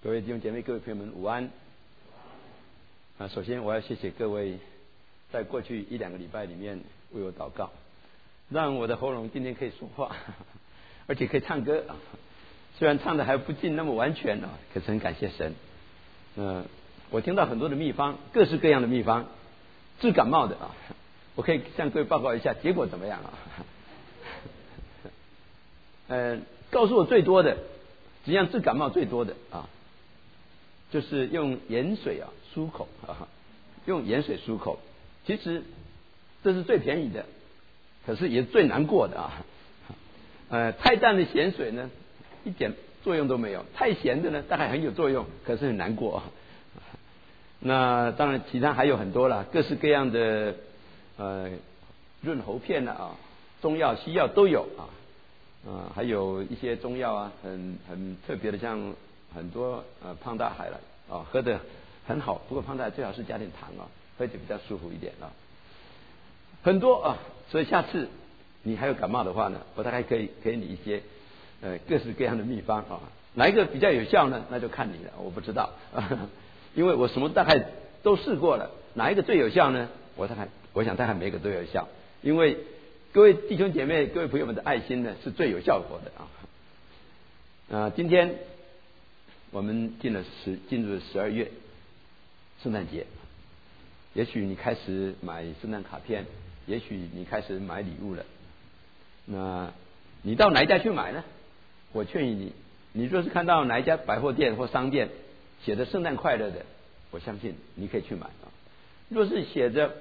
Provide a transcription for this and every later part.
各位弟兄姐妹、各位朋友们，午安！首先我要谢谢各位在过去1-2个礼拜里面为我祷告，让我的喉咙今天可以说话，而且可以唱歌。虽然唱的还不尽那么完全，可是很感谢神。我听到很多的秘方，各式各样的秘方，治感冒的我可以向各位报告一下结果怎么样告诉我最多的，实际上治感冒最多的就是用盐水漱口用盐水漱口。其实这是最便宜的，可是也是最难过的太淡的咸水呢，一点作用都没有；太咸的呢，大概很有作用，可是很难过那当然，其他还有很多啦，各式各样的润喉片中药、西药都有还有一些中药很特别的，像很多胖大海了喝的很好，不过胖大海最好是加点糖喝起比较舒服一点很多所以下次你还有感冒的话呢，我大概可以给你一些各式各样的秘方哪一个比较有效呢？那就看你了，我不知道因为我什么大概都试过了，哪一个最有效呢？我想大概每一个都有效，因为各位弟兄姐妹、各位朋友们的爱心呢是最有效果的今天我们进入12月，圣诞节。也许你开始买圣诞卡片，也许你开始买礼物了。那你到哪一家去买呢？我劝你，你若是看到哪一家百货店或商店写着圣诞快乐的，我相信你可以去买若是写着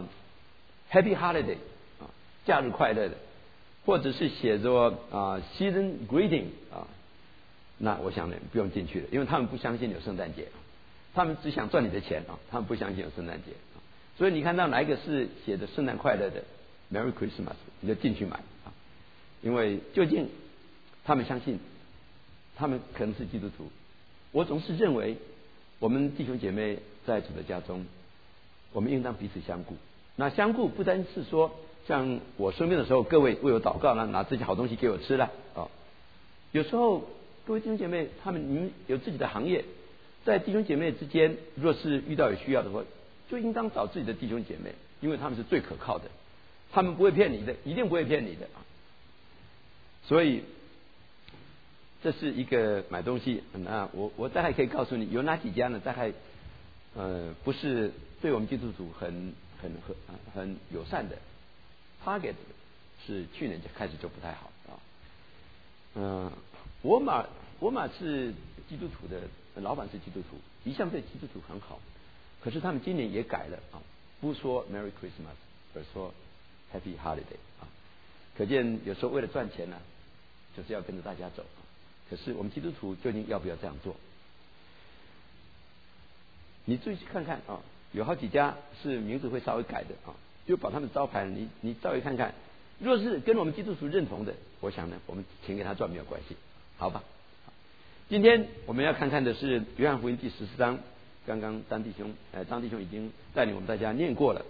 Happy Holiday 假日快乐的，或者是写着Season Greeting 那我想呢不用进去了，因为他们不相信有圣诞节，他们只想赚你的钱他们不相信有圣诞节所以你看到哪一个是写着圣诞快乐的 Merry Christmas， 你就进去买因为究竟他们相信，他们可能是基督徒。我总是认为我们弟兄姐妹在主的家中，我们应当彼此相顾。那相顾不单是说像我生病的时候各位为我祷告拿这些好东西给我吃了有时候各位弟兄姐妹你们有自己的行业，在弟兄姐妹之间若是遇到有需要的话，就应当找自己的弟兄姐妹，因为他们是最可靠的，他们不会骗你的，一定不会骗你的所以这是一个买东西那我大概可以告诉你有哪几家呢，大概不是对我们基督徒很友善的。 Target 是去年就开始就不太好沃尔玛是基督徒的，老板是基督徒，一向对基督徒很好，可是他们今年也改了不说 Merry Christmas， 而说 Happy Holiday 可见有时候为了赚钱呢就是要跟着大家走可是我们基督徒究竟要不要这样做？你注意去看看有好几家是名字会稍微改的就把他们招牌你稍微看看，若是跟我们基督徒认同的，我想呢我们钱给他赚没有关系，好吧？今天我们要看看的是约翰福音第14章，刚刚张弟兄已经带领我们大家念过了。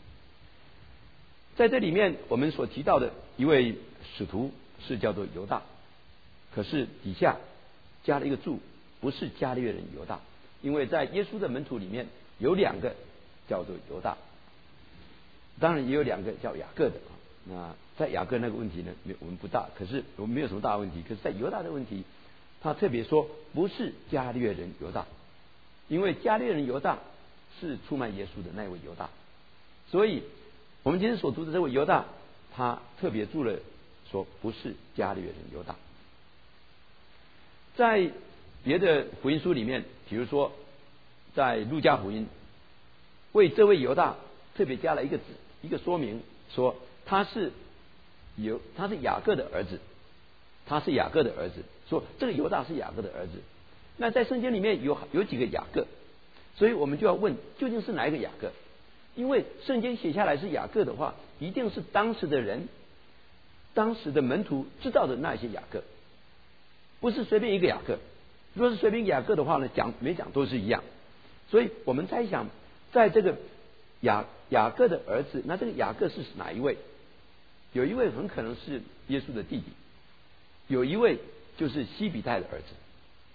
在这里面我们所提到的一位使徒是叫做犹大，可是底下加了一个注，不是加略人犹大，因为在耶稣的门徒里面有2个叫做犹大，当然也有2个叫雅各的那在雅各那个问题呢我们不大，可是我们没有什么大问题，可是在犹大的问题他特别说不是加略人犹大，因为加略人犹大是出卖耶稣的那位犹大，所以我们今天所读的这位犹大他特别注了说不是加略人犹大。在别的福音书里面，比如说在路加福音为这位犹大特别加了一个说明，说他是雅各的儿子，他是雅各的儿子，说这个犹大是雅各的儿子。那在圣经里面有几个雅各，所以我们就要问究竟是哪一个雅各？因为圣经写下来是雅各的话，一定是当时的人、当时的门徒知道的那些雅各，不是随便一个雅各。如果是随便雅各的话呢，没讲都是一样。所以我们猜想，在这个雅各的儿子，那这个雅各是哪一位？有一位很可能是耶稣的弟弟，有一位就是西比泰的儿子。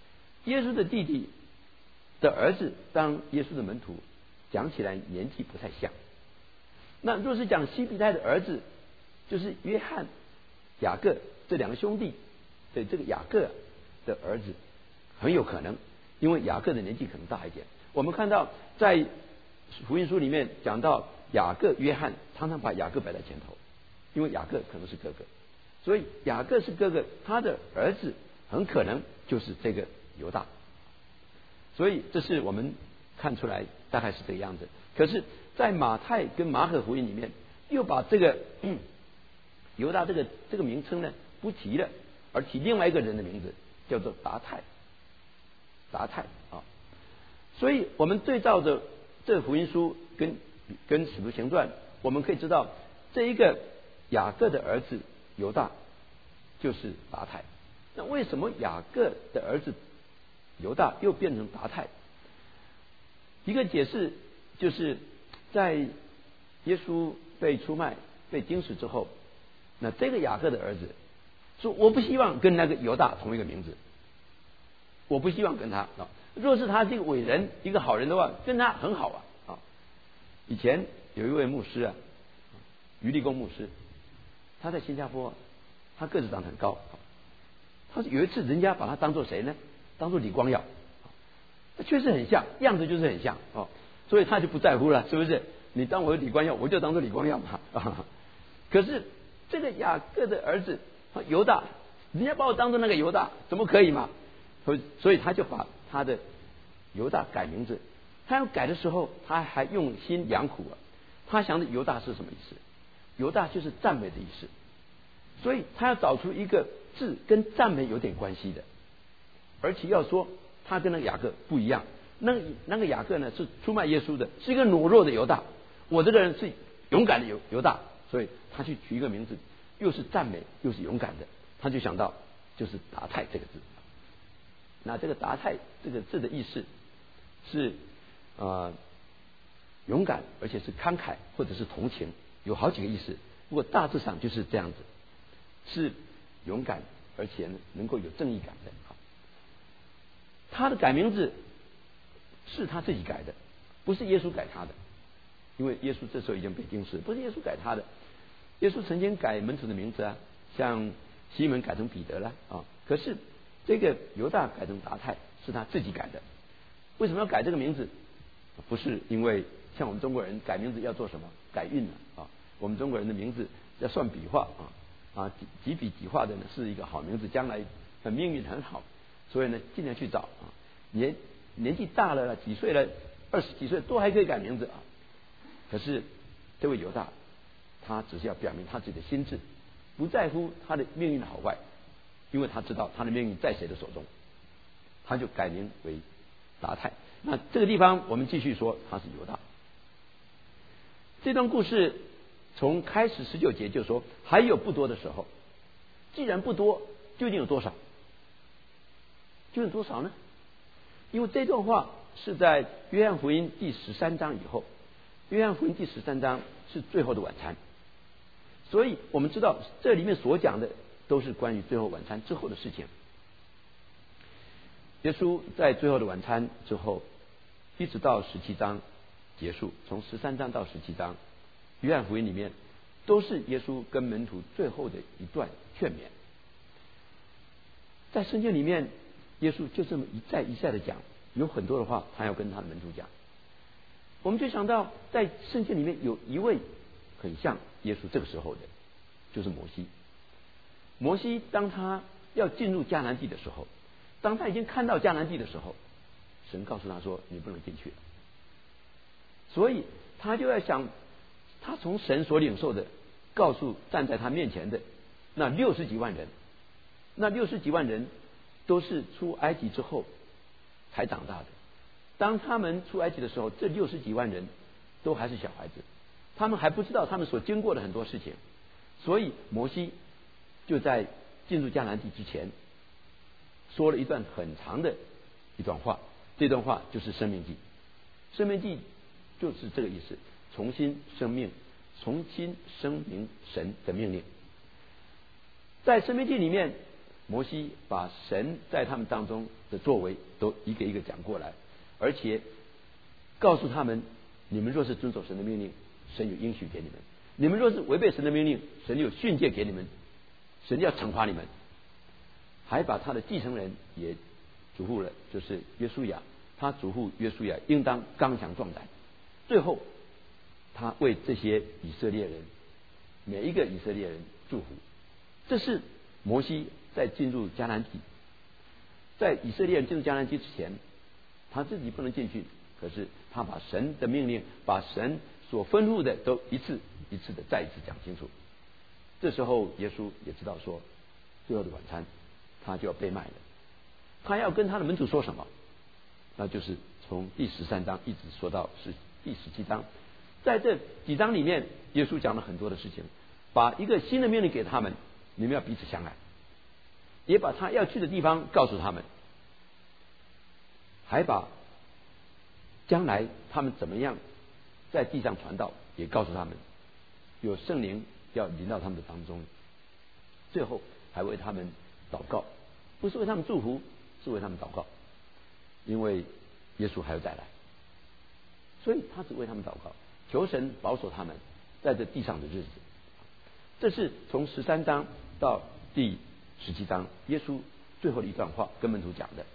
耶稣的弟弟的儿子当耶稣的门徒，讲起来年纪不太像。那若是讲西庇太的儿子，就是约翰、雅各这两个兄弟，对这个雅各的儿子很有可能，因为雅各的年纪可能大一点。我们看到在福音书里面讲到雅各、约翰，常常把雅各摆在前头，因为雅各可能是哥哥，所以雅各是哥哥，他的儿子很可能就是这个犹大。所以这是我们看出来大概是这个样子。可是，在马太跟马可福音里面，又把这个犹大这个名称呢不提了，而提另外一个人的名字，叫做达太。达太啊，所以我们对照着这福音书跟使徒行传，我们可以知道这一个雅各的儿子犹大就是达太。那为什么雅各的儿子犹大又变成达太？一个解释就是在耶稣被出卖、被钉死之后，那这个雅各的儿子说：“我不希望跟那个犹大同一个名字，我不希望跟他啊。若是他是一个伟人、一个好人的话，跟他很好啊。”以前有一位牧师啊，余立功牧师，他在新加坡，他个子长得很高。他说有一次人家把他当作谁呢？当作李光耀，他确实很像，样子就是很像哦，所以他就不在乎了，是不是？你当我是李光耀，我就当作李光耀嘛。可是这个雅各的儿子犹大，人家把我当作那个犹大，怎么可以嘛？所以他就把他的犹大改名字。他要改的时候，他还用心良苦啊。他想着犹大是什么意思？犹大就是赞美的意思，所以他要找出一个字跟赞美有点关系的，而且要说他跟那个雅各不一样。那个雅各呢是出卖耶稣的，是一个懦弱的犹大。我这个人是勇敢的犹大，所以他去取一个名字，又是赞美又是勇敢的。他就想到就是达太这个字。那这个达太这个字的意思是勇敢，而且是慷慨或者是同情，有好几个意思。不过大致上就是这样子，是勇敢而且能够有正义感的。他的改名字是他自己改的，不是耶稣改他的，因为耶稣这时候已经被钉死，不是耶稣改他的。耶稣曾经改门徒的名字啊，像西门改成彼得了啊，可是这个犹大改成达太是他自己改的。为什么要改这个名字？不是因为像我们中国人改名字要做什么改运啊？我们中国人的名字要算笔画几笔几画的呢是一个好名字，将来命运很好，所以呢尽量去找啊。年纪大了几岁了，20几岁都还可以改名字啊。可是这位犹大，他只是要表明他自己的心智，不在乎他的命运的好坏，因为他知道他的命运在谁的手中，他就改名为达太。那这个地方我们继续说他是犹大。这段故事从开始19节就说还有不多的时候，既然不多，究竟有多少？究竟多少呢？因为这段话是在约翰福音第13章以后，约翰福音第13章是最后的晚餐，所以我们知道这里面所讲的都是关于最后晚餐之后的事情。耶稣在最后的晚餐之后，一直到17章结束，从13章到17章，约翰福音里面都是耶稣跟门徒最后的一段劝勉。在圣经里面，耶稣就这么一再一再的讲，有很多的话他要跟他的门徒讲。我们就想到在圣经里面有一位很像耶稣这个时候的，就是摩西。摩西当他要进入迦南地的时候，当他已经看到迦南地的时候，神告诉他说你不能进去了。所以他就要想，他从神所领受的告诉站在他面前的那60几万人，那60几万人都是出埃及之后才长大的。当他们出埃及的时候，这60几万人都还是小孩子，他们还不知道他们所经过的很多事情。所以摩西就在进入迦南地之前说了一段很长的一段话，这段话就是申命记。申命记就是这个意思，重新生命，重新声明神的命令。在申命记里面摩西把神在他们当中的作为都一个一个讲过来，而且告诉他们，你们若是遵守神的命令，神有应许给你们；你们若是违背神的命令，神有训诫给你们，神要惩罚你们。还把他的继承人也嘱咐了，就是约书亚，他嘱咐约书亚应当刚强壮胆。最后他为这些以色列人，每一个以色列人祝福。这是摩西在进入迦南地，在以色列人进入迦南地之前，他自己不能进去，可是他把神的命令，把神所吩咐的都一次一次的再一次讲清楚。这时候耶稣也知道说，最后的晚餐他就要被卖了。他要跟他的门徒说什么？那就是从第13章一直说到第17章。在这几章里面，耶稣讲了很多的事情，把一个新的命令给他们，你们要彼此相爱，也把他要去的地方告诉他们，还把将来他们怎么样在地上传道也告诉他们，有圣灵要临到他们的当中。最后还为他们祷告，不是为他们祝福，是为他们祷告，因为耶稣还要再来，所以他只为他们祷告，求神保守他们在这地上的日子。这是从13章到第17章耶稣最后的一段话跟门徒讲的，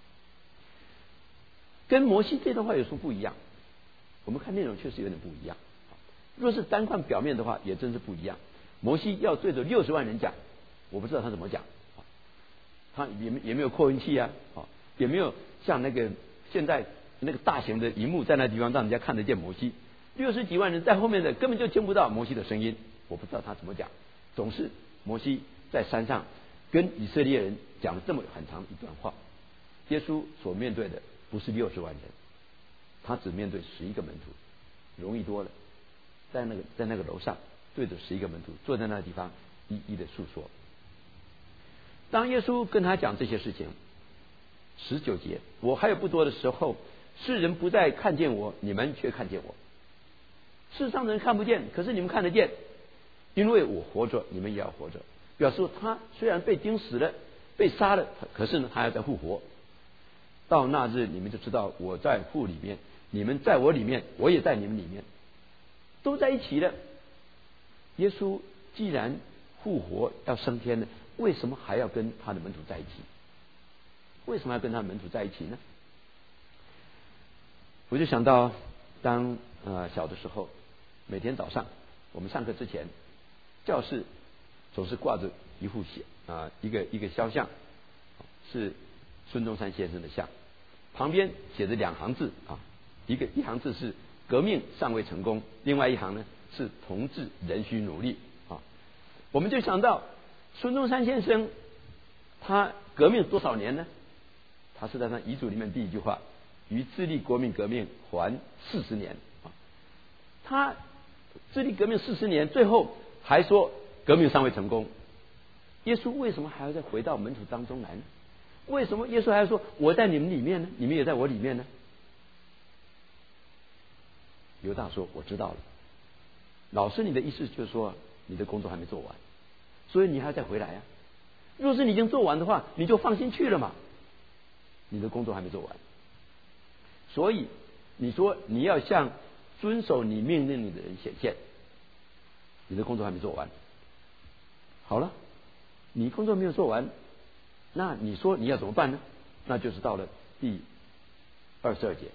跟摩西这段话有什么不一样？我们看内容确实有点不一样。若是单看表面的话，也真是不一样。摩西要对着60万人讲，我不知道他怎么讲，他也没有扩音器啊，也没有像那个现在那个大型的荧幕在那地方让人家看得见摩西，60几万人在后面的根本就听不到摩西的声音，我不知道他怎么讲。总是摩西在山上跟以色列人讲了这么很长一段话。耶稣所面对的不是60万人，他只面对11个门徒，容易多了。在那个楼上对着11个门徒坐在那个地方一一的诉说。当耶稣跟他讲这些事情，19节，我还有不多的时候，世人不再看见我，你们却看见我。世上的人看不见，可是你们看得见，因为我活着，你们也要活着。表示说他虽然被钉死了，被杀了，可是呢他要再复活。到那日你们就知道我在父里面，你们在我里面，我也在你们里面，都在一起了。耶稣既然复活要升天了，为什么还要跟他的门徒在一起？为什么要跟他的门徒在一起呢？我就想到当小的时候，每天早上我们上课之前，教室总是挂着一个肖像，是孙中山先生的像，旁边写着2行字啊，一行字是革命尚未成功，另外一行呢是同志仍需努力啊。我们就想到孙中山先生他革命多少年呢？他是在他遗嘱里面第一句话，于致力国民革命还40年啊。他致力革命40年，最后还说革命尚未成功。耶稣为什么还要再回到门徒当中来呢？为什么耶稣还要说我在你们里面呢？你们也在我里面呢？犹大说我知道了，老师你的意思就是说你的工作还没做完，所以你还要再回来啊。若是你已经做完的话，你就放心去了嘛，你的工作还没做完。所以你说你要向遵守你命令的人显现，你的工作还没做完。好了，你工作没有做完，那你说你要怎么办呢？那就是到了第22节，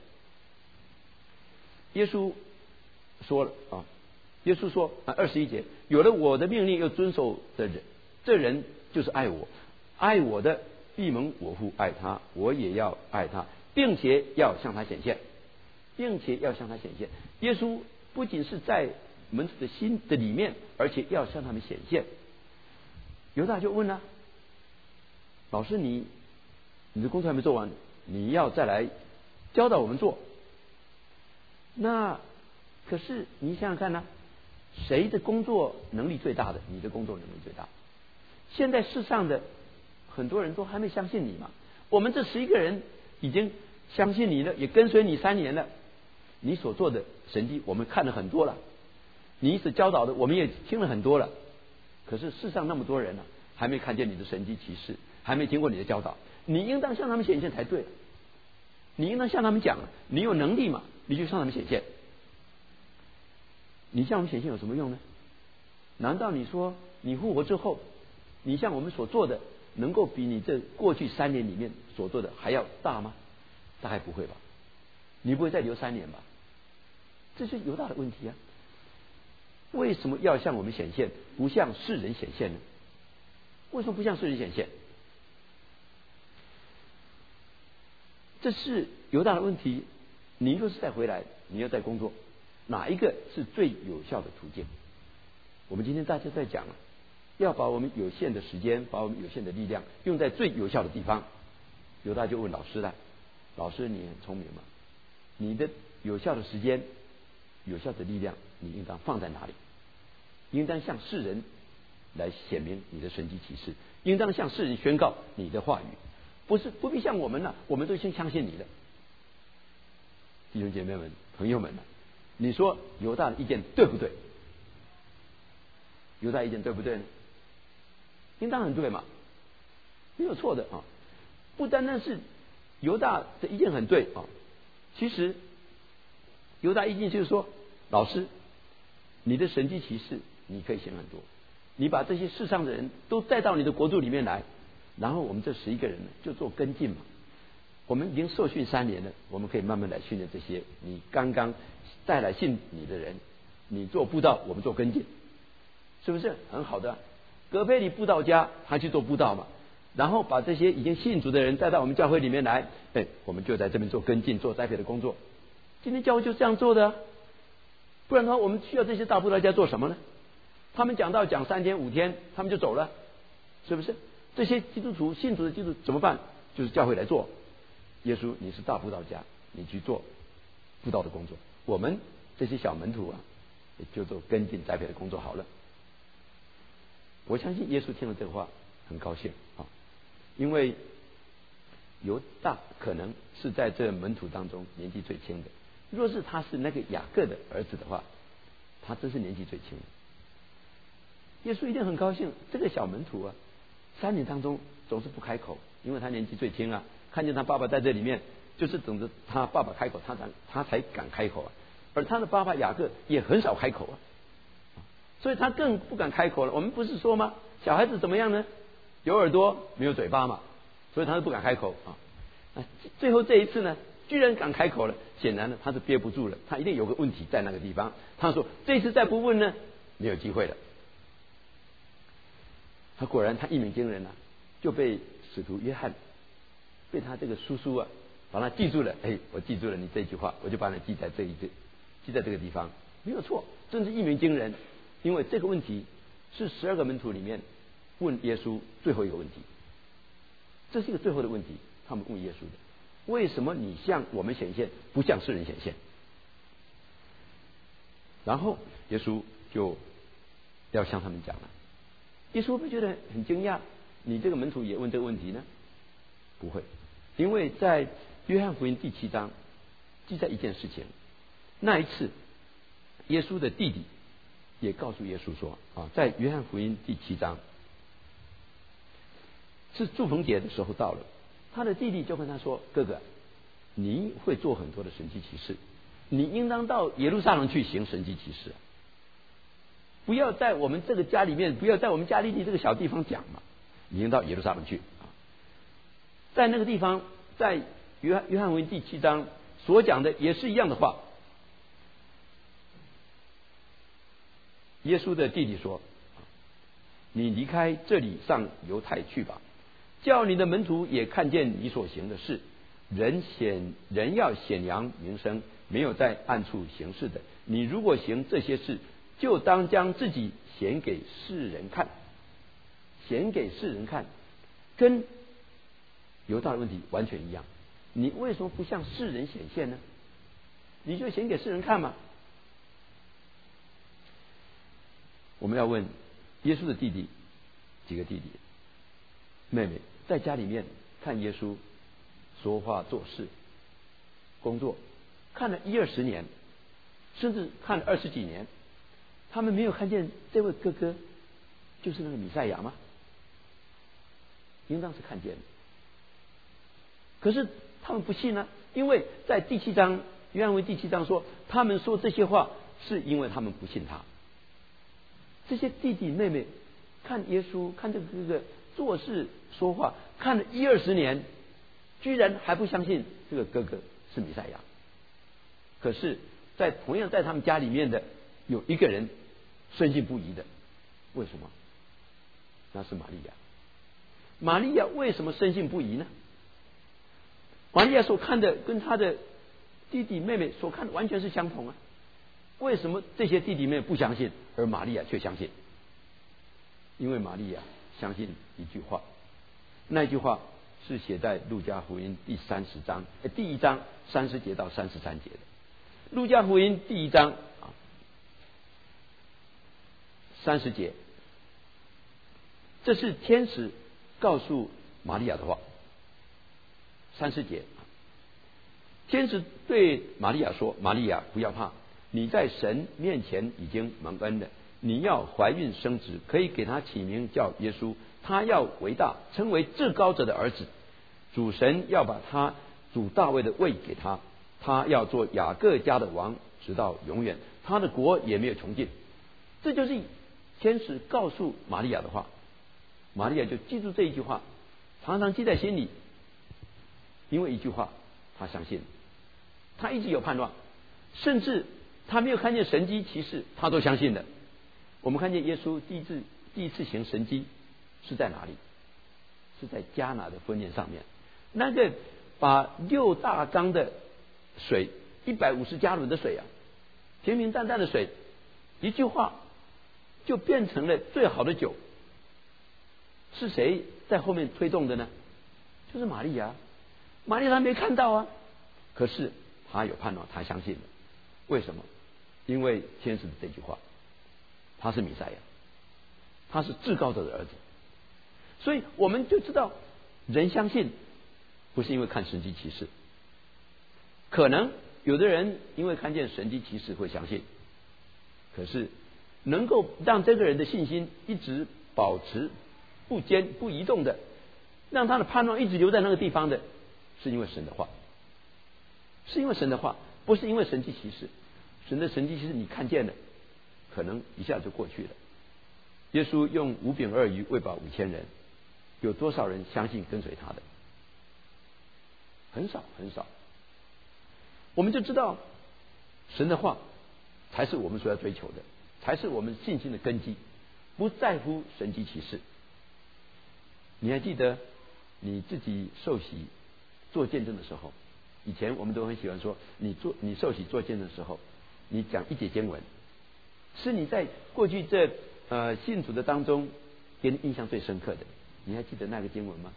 耶稣说了啊，耶稣说21节，有了我的命令又遵守的人，这人就是爱我，爱我的必蒙我父爱他，我也要爱他，并且要向他显现，并且要向他显现。耶稣不仅是在门徒的心的里面，而且要向他们显现。犹大就问了，老师你的工作还没做完，你要再来教导我们做，那可是你想想看呢，谁的工作能力最大的？你的工作能力最大。现在世上的很多人都还没相信你嘛，我们这11个人已经相信你了，也跟随你3年了，你所做的神迹我们看了很多了，你所教导的我们也听了很多了，可是世上那么多人了， 还没看见你的神迹奇事，还没听过你的教导，你应当向他们显现才对。你应当向他们讲，你有能力嘛，你就向他们显现。你向我们显现有什么用呢？难道你说你复活之后，你向我们所做的能够比你这过去3年里面所做的还要大吗？大概不会吧。你不会再留3年吧？这是犹大的问题啊。为什么要向我们显现，不向世人显现呢？为什么不向世人显现？这是犹大的问题。你若是再回来，你要再工作，哪一个是最有效的途径？我们今天大家在讲，要把我们有限的时间，把我们有限的力量用在最有效的地方。犹大就问老师了：老师，你很聪明吗？你的有效的时间、有效的力量，你应当放在哪里？应当向世人来显明你的神迹奇事，应当向世人宣告你的话语，不必像我们了，我们都先相信你的。弟兄姐妹们、朋友们，你说犹大的意见对不对？犹大意见对不对呢？应当很对嘛，没有错的啊。不单单是犹大的意见很对啊，其实犹大意见就是说，老师，你的神迹奇事你可以显很多，你把这些世上的人都带到你的国度里面来，然后我们这11个人呢就做跟进嘛。我们已经受训3年了，我们可以慢慢来训练这些你刚刚带来信你的人，你做布道，我们做跟进，是不是很好的？葛培理布道家他去做布道嘛，然后把这些已经信主的人带到我们教会里面来，我们就在这边做跟进，做栽培的工作。今天教会就这样做的啊，不然的话我们需要这些大布道家做什么呢？他们讲道讲3天5天他们就走了，是不是？这些基督徒信主的基督徒怎么办？就是教会来做。耶稣，你是大布道家，你去做布道的工作，我们这些小门徒啊，也就做跟进栽培的工作好了。我相信耶稣听了这个话很高兴啊，因为犹大可能是在这门徒当中年纪最轻的，若是他是那个雅各的儿子的话，他真是年纪最轻的。耶稣一定很高兴，这个小门徒啊，3年当中总是不开口，因为他年纪最轻啊，看见他爸爸在这里面，就是等着他爸爸开口，他才敢开口啊。而他的爸爸雅各也很少开口啊，所以他更不敢开口了。我们不是说吗？小孩子怎么样呢？有耳朵没有嘴巴嘛，所以他是不敢开口啊。最后这一次呢，居然敢开口了，显然呢他是憋不住了，他一定有个问题在那个地方。他说这次再不问呢，没有机会了。他果然他一鸣惊人啊，就被使徒约翰，被他这个叔叔啊，把他记住了。我记住了你这句话，我就把你记在这个地方，没有错，真是一鸣惊人。因为这个问题是12个门徒里面问耶稣最后一个问题，这是一个最后的问题。他们问耶稣的，为什么你向我们显现，不向世人显现？然后耶稣就要向他们讲了。耶稣会不会觉得很惊讶？你这个门徒也问这个问题呢？不会，因为在约翰福音第7章记载一件事情。那一次耶稣的弟弟也告诉耶稣说在约翰福音第7章是祝棚节的时候到了，他的弟弟就跟他说，哥哥，你会做很多的神迹奇事，你应当到耶路撒冷去行神迹奇事，不要在我们这个家里面，不要在我们加利利这个小地方讲嘛，你应到耶路撒冷去。在那个地方，在约翰福音第7章所讲的也是一样的话。耶稣的弟弟说，你离开这里上犹太去吧，叫你的门徒也看见你所行的事。人要显扬名声，没有在暗处行事的。你如果行这些事，就当将自己显给世人看。显给世人看，跟犹大的问题完全一样。你为什么不向世人显现呢？你就显给世人看嘛。我们要问耶稣的弟弟，几个弟弟妹妹在家里面看耶稣说话做事工作，看了10-20年，甚至看了20几年，他们没有看见这位哥哥就是那个弥赛亚吗？ 应当是看见的。可是他们不信呢，因为在第7章，约翰福音第7章说，他们说这些话是因为他们不信他。这些弟弟妹妹看耶稣，看这个哥哥做事说话，看了10-20年，居然还不相信这个哥哥是弥赛亚。可是同样在他们家里面的有一个人深信不疑的，为什么？那是玛利亚。玛利亚为什么深信不疑呢？玛利亚所看的跟他的弟弟妹妹所看的完全是相同啊。为什么这些弟弟妹妹不相信，而玛利亚却相信？因为玛利亚相信一句话，那句话是写在路加福音第1章30节到33节的。路加福音第1章30节，这是天使告诉玛利亚的话。30节，天使对玛利亚说：“玛利亚，不要怕，你在神面前已经蒙恩了。你要怀孕生子，可以给他起名叫耶稣。他要伟大，称为至高者的儿子。主神要把他主大卫的位给他，他要做雅各家的王，直到永远。他的国也没有穷尽。”这就是天使告诉玛利亚的话。玛利亚就记住这一句话，常常记在心里。因为一句话，他相信，他一直有盼望，甚至他没有看见神迹奇事，他都相信的。我们看见耶稣第一次行神迹是在哪里？是在迦拿的婚宴上面。那个把6大缸的水，150加仑的水啊，平平淡淡的水，一句话就变成了最好的酒。是谁在后面推动的呢？就是玛利亚。玛利亚没看到啊，可是他有盼望，他相信了。为什么？因为天使的这句话，他是弥赛亚，他是至高者的儿子。所以我们就知道，人相信不是因为看神迹奇事，可能有的人因为看见神迹奇事会相信，可是能够让这个人的信心一直保持不移动的，让他的盼望一直留在那个地方的，是因为神的话，是因为神的话，不是因为神迹奇事。神的神迹奇事你看见了，可能一下就过去了。耶稣用5饼2鱼喂饱5000人，有多少人相信跟随他的？很少很少。我们就知道神的话才是我们所要追求的，才是我们信心的根基，不在乎神迹奇事。你还记得你自己受洗做见证的时候，以前我们都很喜欢说，你受洗做见证的时候，你讲一节经文，是你在过去这信主的当中给你印象最深刻的。你还记得那个经文吗？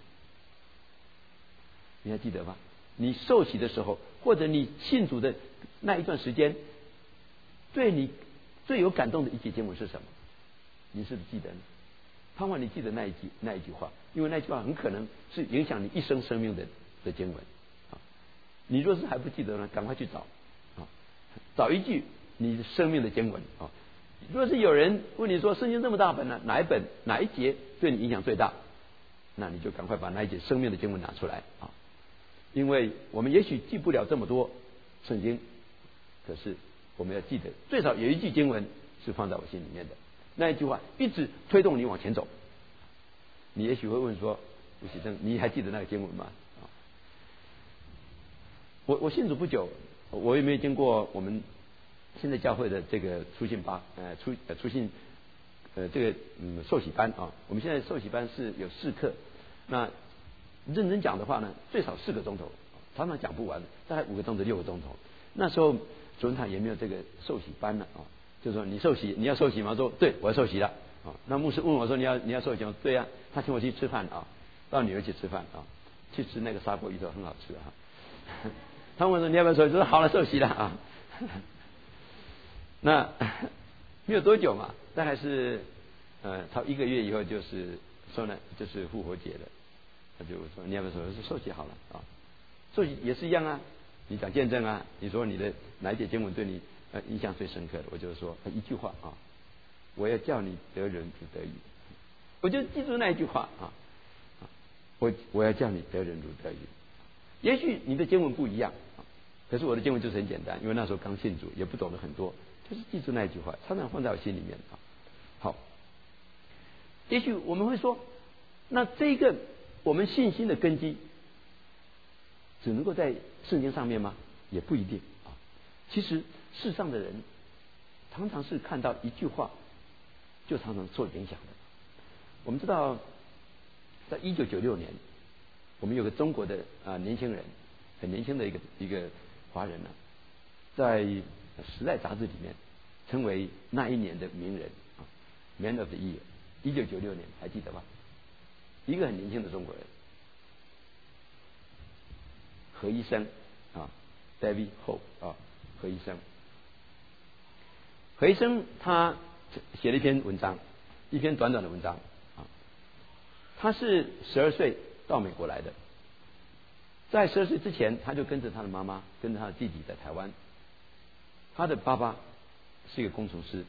你还记得吗？你受洗的时候，或者你信主的那一段时间，对你最有感动的一节经文是什么？你是不是记得呢？盼望你记得那一句话，因为那句话很可能是影响你一生生命的经文啊。你若是还不记得呢，赶快去找啊，找一句你生命的经文啊。若是有人问你说圣经这么大本呢，哪一节对你影响最大？那你就赶快把那一节生命的经文拿出来啊。因为我们也许记不了这么多圣经，可是我们要记得最少有一句经文是放在我心里面的，那一句话一直推动你往前走。你也许会问说，吴启正，你还记得那个经文吗？我信主不久，我也没有经过我们现在教会的这个初信班，初信这个受洗班啊。我们现在受洗班是有4课，那认真讲的话呢，最少4个钟头，常常讲不完，大概5个钟头6个钟头。那时候主任堂也没有这个受洗班了啊，就说你要受洗吗？说对，我要受洗了啊。那牧师问我说你要受洗吗？对啊，他请我去吃饭啊，到女儿去吃饭啊，去吃那个砂锅鱼头很好吃啊。他问我说你要不要受洗？说好了，受洗了啊。那没有多久嘛，大概是超1个月以后，就是说呢，就是复活节了。他就说你要不要受洗？说受洗好了啊。受洗也是一样啊，你讲见证啊，你说你的哪一节经文对你印象最深刻的？我就说一句话啊，我要叫你得人不得语。我就记住那一句话啊。 我要叫你得人如得鱼。也许你的经文不一样，可是我的经文就是很简单，因为那时候刚信主，也不懂得很多，就是记住那一句话，常常放在我心里面啊。好，也许我们会说，那这个我们信心的根基，只能够在圣经上面吗？也不一定啊。其实世上的人常常是看到一句话，就常常受影响的。我们知道，在1996年，我们有个中国的年轻人，很年轻的一个华人呢，在《时代》杂志里面成为那一年的名人啊 ，Man of the Year。1996年还记得吧？一个很年轻的中国人，何医生啊 ，David Ho 啊，何医生。何医生他写了一篇文章，一篇短短的文章啊。他是12岁到美国来的，在12岁之前，他就跟着他的妈妈，跟着他的弟弟在台湾。他的爸爸是一个工程师，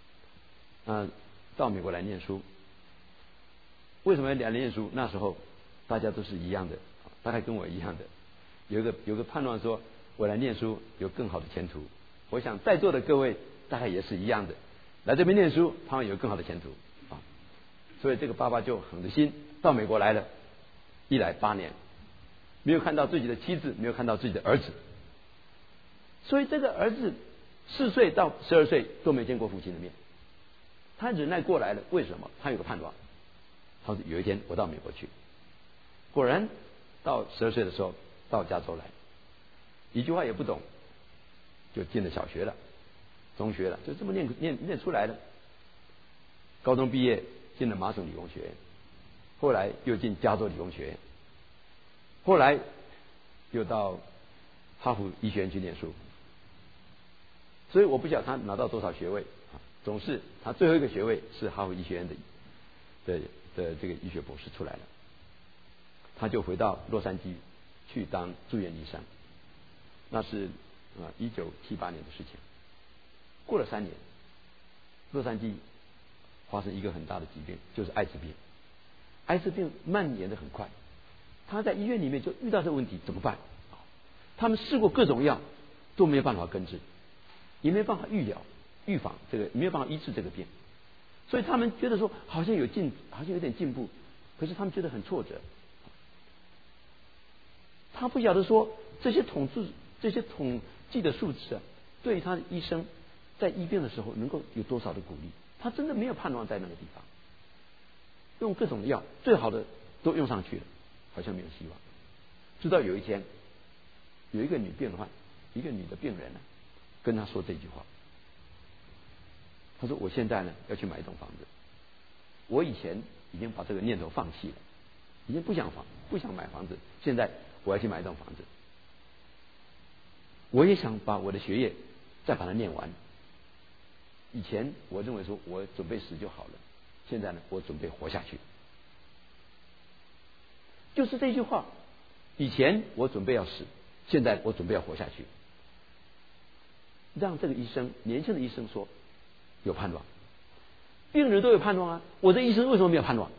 到美国来念书。为什么要来念书？那时候大家都是一样的，大概跟我一样的，有个判断说，我来念书有更好的前途。我想在座的各位大概也是一样的，来这边念书，他们有更好的前途啊。所以这个爸爸就狠着心到美国来了，一来8年，没有看到自己的妻子，没有看到自己的儿子。所以这个儿子4岁到12岁都没见过父亲的面，他忍耐过来了。为什么？他有个判断，他说有一天我到美国去。果然到12岁的时候到加州来，一句话也不懂，就进了小学了，中学了，就这么念出来了。高中毕业进了麻省理工学院，后来又进加州理工学院，后来又到哈佛医学院去念书。所以我不晓得他拿到多少学位啊，总是他最后一个学位是哈佛医学院的这个医学博士出来了。他就回到洛杉矶去当住院医生，那是1978年的事情。过了3年，洛杉矶发生一个很大的疾病，就是艾滋病。艾滋病蔓延得很快，他在医院里面就遇到这个问题，怎么办？他们试过各种药，都没有办法根治，也没有办法预防这个，没有办法医治这个病。所以他们觉得说好像有点进步，可是他们觉得很挫折。他不晓得说这些统计的数字对于他的医生在医病的时候能够有多少的鼓励。他真的没有盼望在那个地方，用各种药，最好的都用上去了，好像没有希望。直到有一天，有一个女病患，一个女的病人呢，跟他说这句话。他说：“我现在呢要去买一栋房子，我以前已经把这个念头放弃了，已经不想买房子，现在我要去买一栋房子。我也想把我的学业再把它念完。以前我认为说我准备死就好了，现在呢我准备活下去。就是这句话，以前我准备要死，现在我准备要活下去。让这个医生，年轻的医生说有盼望，病人都有盼望啊，我的医生为什么没有盼望？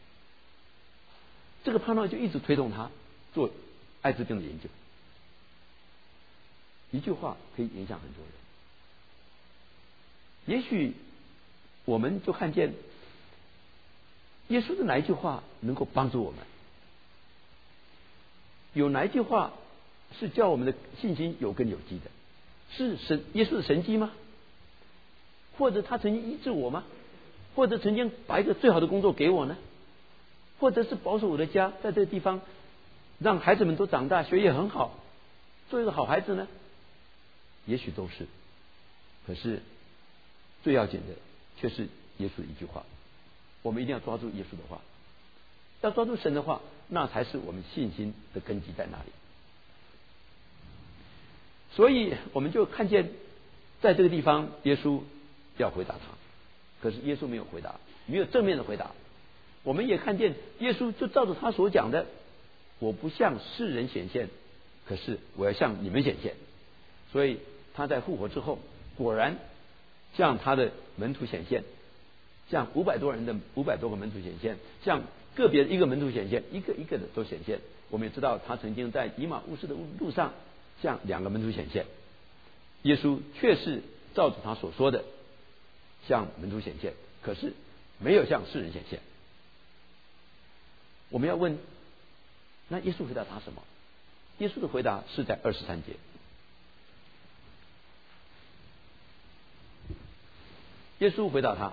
这个盼望就一直推动他做艾滋病的研究。一句话可以影响很多人。也许我们就看见耶稣的哪一句话能够帮助我们？有哪一句话是叫我们的信心有根有基的？是耶稣的神迹吗？或者他曾经医治我吗？或者曾经把一个最好的工作给我呢？或者是保守我的家，在这个地方让孩子们都长大，学业很好，做一个好孩子呢？也许都是。可是最要紧的却是耶稣的一句话，我们一定要抓住耶稣的话，要抓住神的话，那才是我们信心的根基在那里。所以我们就看见在这个地方耶稣要回答他，可是耶稣没有回答，没有正面的回答。我们也看见耶稣就照着他所讲的，我不向世人显现，可是我要向你们显现。所以他在复活之后，果然向他的门徒显现，向500多个门徒显现，向个别一个门徒显现，一个一个的都显现。我们也知道他曾经在以马忤斯的路上向2个门徒显现，耶稣确实照着他所说的向门徒显现，可是没有向世人显现。我们要问，那耶稣回答他什么？耶稣的回答是在23节。耶稣回答他：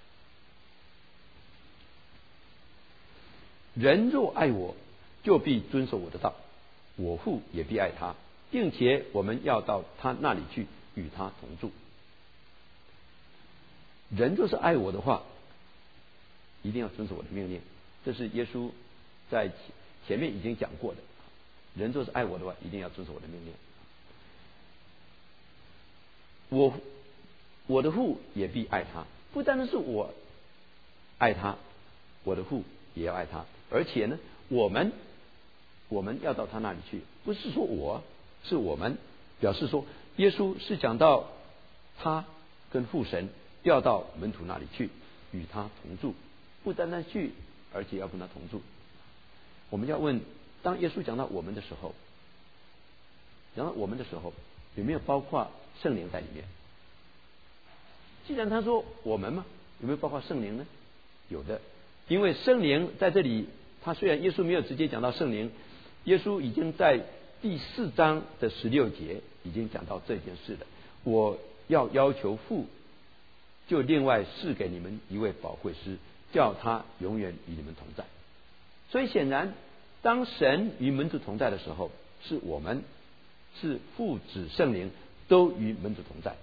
人若爱我，就必遵守我的道，我父也必爱他，并且我们要到他那里去，与他同住。人若是爱我的话，一定要遵守我的命令。这是耶稣在前面已经讲过的。人若是爱我的话，一定要遵守我的命令。我的父也必爱他，不单单是我爱他，我的父也要爱他。而且呢，我们要到他那里去，不是说我，是我们，表示说耶稣是讲到他跟父神要到门徒那里去，与他同住，不单单去，而且要跟他同住。我们要问，当耶稣讲到我们的时候，有没有包括圣灵在里面？既然他说我们嘛，有没有包括圣灵呢？有的，因为圣灵在这里，他虽然耶稣没有直接讲到圣灵，耶稣已经在第4章的16节已经讲到这件事了。我要求父，就另外赐给你们一位保惠师，叫他永远与你们同在。所以显然，当神与门徒同在的时候，是我们，是父子圣灵都与门徒同在。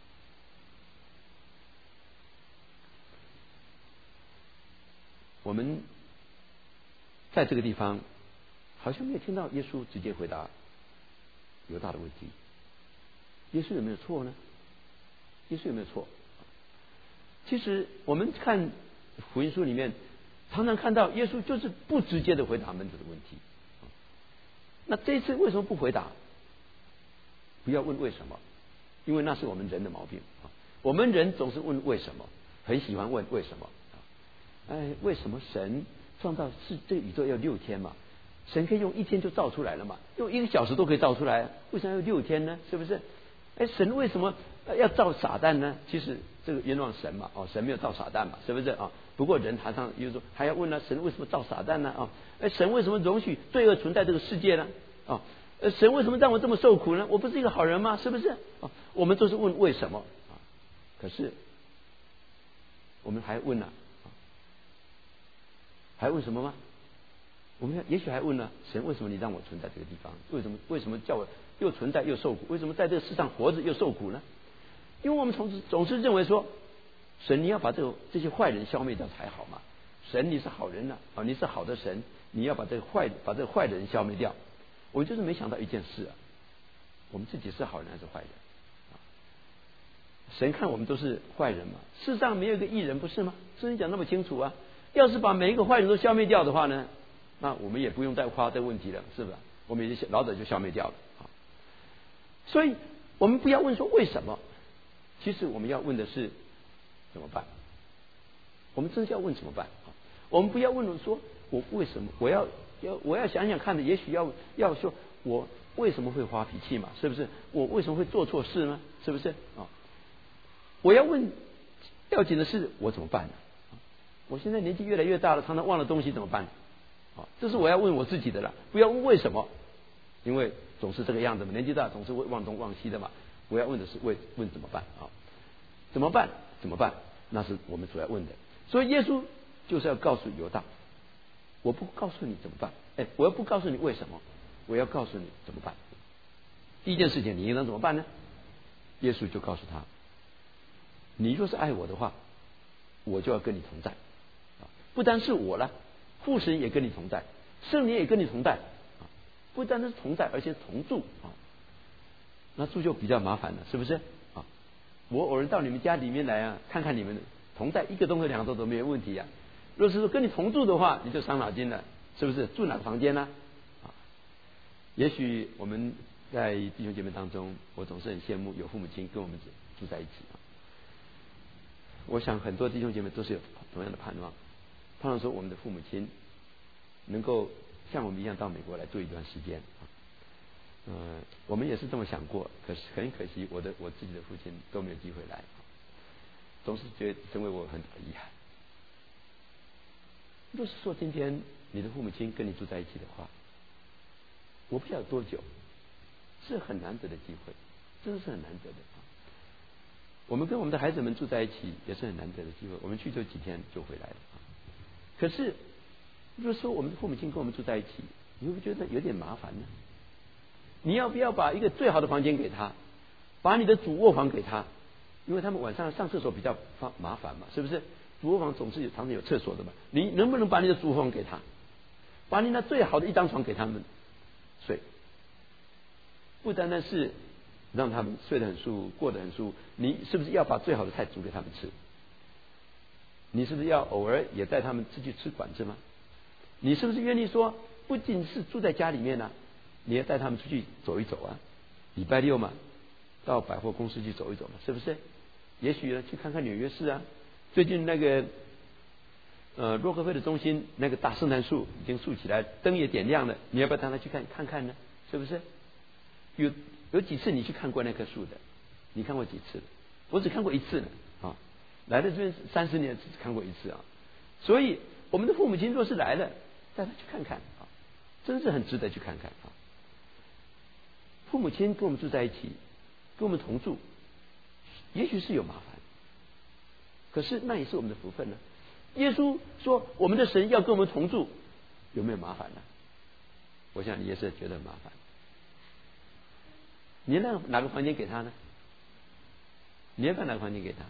我们在这个地方好像没有听到耶稣直接回答犹大的问题。耶稣有没有错呢？耶稣有没有错？其实我们看福音书里面常常看到耶稣就是不直接的回答门徒的问题。那这一次为什么不回答？不要问为什么，因为那是我们人的毛病。我们人总是问为什么，很喜欢问为什么。为什么神创造这个宇宙要6天嘛？神可以用1天就造出来了嘛？用1个小时都可以造出来，为什么要6天呢？是不是？神为什么要造撒旦呢？其实这个冤枉神嘛，神没有造撒旦嘛，是不是啊？不过人常常就是说还要问呢，神为什么造撒旦呢？神为什么容许罪恶存在这个世界呢？神为什么让我这么受苦呢？我不是一个好人吗？是不是？我们都是问为什么可是我们还问呢？还问什么吗？我们也许还问呢，神为什么你让我存在这个地方？为什么叫我又存在又受苦？为什么在这个世上活着又受苦呢？因为我们总是认为说，神你要把这些坏人消灭掉才好嘛。神你是好人呢，你是好的神，你要把这个坏的人消灭掉。我们就是没想到一件事我们自己是好人还是坏人？神看我们都是坏人嘛，世上没有一个义人，不是吗？圣经讲那么清楚啊。要是把每一个坏人都消灭掉的话呢，那我们也不用再花这个问题了，是吧？我们也就老早就消灭掉了。所以我们不要问说为什么，其实我们要问的是怎么办。我们真是要问怎么办。我们不要问说我为什么，我要想想看的，也许要说我为什么会发脾气嘛？是不是？我为什么会做错事呢？是不是？我要问要紧的是我怎么办呢？我现在年纪越来越大了，常常忘了东西怎么办？这是我要问我自己的了，不要问为什么，因为总是这个样子嘛，年纪大总是会忘东忘西的嘛。我要问的是问怎么办怎么办？怎么办？那是我们所要问的。所以耶稣就是要告诉犹大，我不告诉你怎么办，我又不告诉你为什么，我要告诉你怎么办。第一件事情你应当怎么办呢？耶稣就告诉他，你若是爱我的话，我就要跟你同在。不单是我了，父神也跟你同在，圣灵也跟你同在，不单是同在，而且同住那住就比较麻烦了，是不是我偶尔到你们家里面来看看你们同在1个钟头2个钟头没有问题若是说跟你同住的话，你就伤脑筋了，是不是？住哪个房间呢？也许我们在弟兄姐妹当中，我总是很羡慕有父母亲跟我们住在一起我想很多弟兄姐妹都是有同样的盼望说我们的父母亲能够像我们一样到美国来住一段时间。我们也是这么想过，可是很可惜，我自己的父亲都没有机会来，总是觉得成为我很大的遗憾。若是说今天你的父母亲跟你住在一起的话，我不晓得多久，是很难得的机会，真的是很难得的。我们跟我们的孩子们住在一起也是很难得的机会，我们去就几天就回来了。可是如果说我们的父母亲跟我们住在一起，你会不会觉得有点麻烦呢？你要不要把一个最好的房间给他，把你的主卧房给他？因为他们晚上上厕所比较麻烦嘛，是不是？主卧房总是常常有厕所的嘛，你能不能把你的主卧房给他，把你那最好的一张床给他们睡？不单单是让他们睡得很舒服，过得很舒服，你是不是要把最好的菜煮给他们吃？你是不是要偶尔也带他们出去吃馆子吗？你是不是愿意说，不仅是住在家里面呢，你要带他们出去走一走啊？礼拜六嘛，到百货公司去走一走嘛，是不是？也许呢，去看看纽约市啊。最近那个洛克菲勒中心那个大圣诞树已经竖起来，灯也点亮了，你要不要带他去看看呢？是不是？有几次你去看过那棵树的？你看过几次？我只看过一次呢。来了这边30年只看过一次啊。所以我们的父母亲若是来了，带他去看看啊，真是很值得去看看啊。父母亲跟我们住在一起，跟我们同住，也许是有麻烦，可是那也是我们的福分呢。耶稣说我们的神要跟我们同住，有没有麻烦呢？我想你也是觉得很麻烦。你让哪个房间给他呢？你要把哪个房间给他？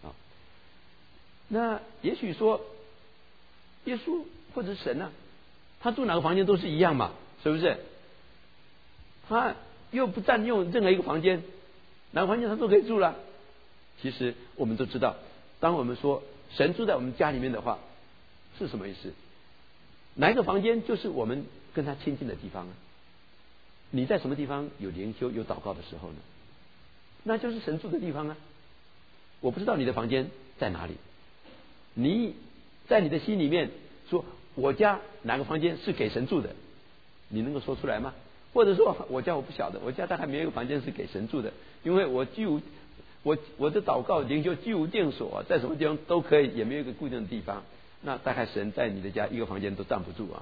那也许说耶稣或者神呢，他住哪个房间都是一样嘛，是不是？他又不占用任何一个房间，哪个房间他都可以住了。其实我们都知道，当我们说神住在我们家里面的话，是什么意思？哪一个房间就是我们跟他亲近的地方啊？你在什么地方有灵修有祷告的时候呢？那就是神住的地方啊。我不知道你的房间在哪里，你在你的心里面说我家哪个房间是给神住的，你能够说出来吗？或者说我家我不晓得，我家大概没有一个房间是给神住的，因为我的祷告灵修居无定所，在什么地方都可以，也没有一个固定的地方。那大概神在你的家一个房间都站不住啊。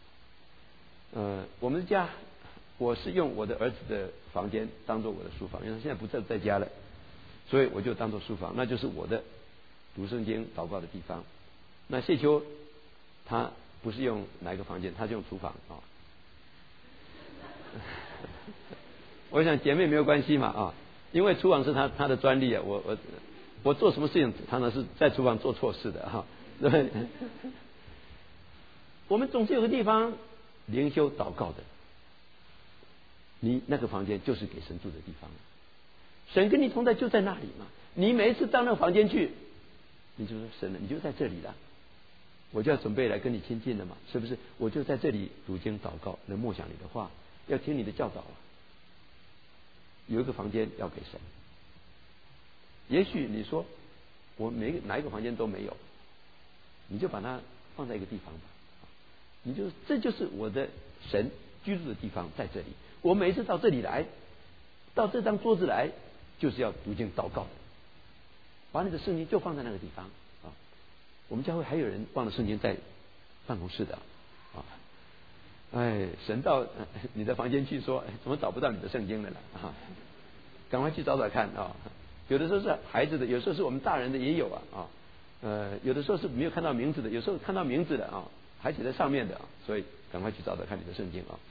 我们家我是用我的儿子的房间当做我的书房，因为他现在不在家了，所以我就当做书房，那就是我的读圣经祷告的地方。那谢秋他不是用哪一个房间，他是用厨房啊。我想姐妹没有关系嘛啊，因为厨房是他的专利啊。我做什么事情常常是在厨房做错事的哈。对，我们总是有个地方灵修祷告的，你那个房间就是给神住的地方，神跟你同在就在那里嘛。你每一次到那个房间去，你就说神了，你就在这里了，我就要准备来跟你亲近了嘛，是不是？我就在这里读经祷告，能默想你的话，要听你的教导啊。有一个房间要给神，也许你说我哪一个房间都没有，你就把它放在一个地方吧。这就是我的神居住的地方，在这里。我每一次到这里来，到这张桌子来，就是要读经祷告的。把你的圣经就放在那个地方啊。我们教会还有人忘了圣经在办公室的啊。神到你的房间去说，怎么找不到你的圣经了呢？啊，赶快去找找看啊。有的时候是孩子的，有时候是我们大人的也有啊。有的时候是没有看到名字的，有时候看到名字的啊，还写在上面的啊，所以赶快去找找看你的圣经啊。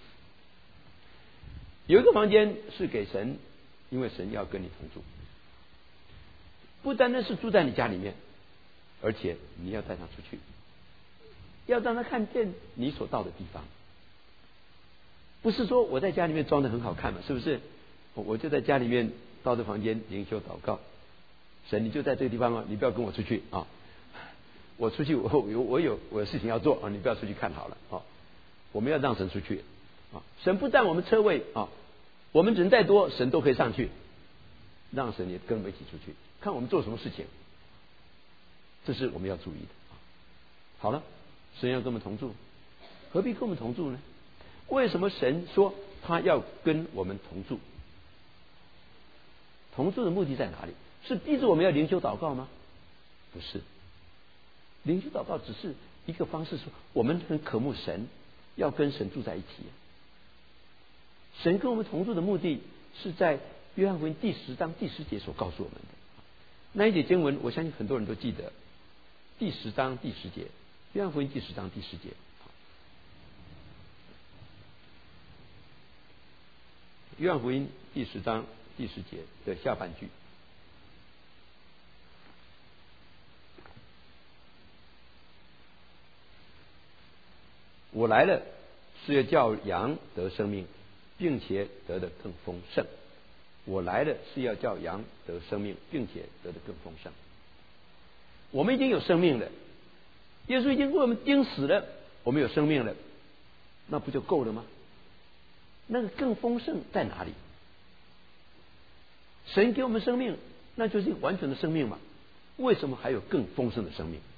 有一个房间是给神，因为神要跟你同住，不单单是住在你家里面，而且你要带他出去，要让他看见你所到的地方。不是说我在家里面装得很好看嘛，是不是？我就在家里面到这房间灵修祷告，神你就在这个地方啊，你不要跟我出去啊。我出去我有事情要做啊，你不要出去看好了啊。我们要让神出去啊，神不占我们车位啊，我们人再多神都可以上去，让神也跟我们一起出去，看我们做什么事情，这是我们要注意的。好了，神要跟我们同住， 何必跟我们同住呢？为什么神说他要跟我们同住？同住的目的在哪里？是逼着我们要灵修祷告吗？不是，灵修祷告只是一个方式，说我们很渴慕神，要跟神住在一起。神跟我们同住的目的是在约翰福音第10章第10节所告诉我们的那一节经文，我相信很多人都记得。第10章第10节，约翰福音第10章第10节，约翰福音第10章第10节的下半句。我来了是要叫羊得生命，并且得的更丰盛。我来了是要叫羊得生命，并且得的更丰盛。我们已经有生命了，耶稣已经为我们钉死了，我们有生命了，那不就够了吗？那个更丰盛在哪里？神给我们生命，那就是一个完全的生命嘛。为什么还有更丰盛的生命？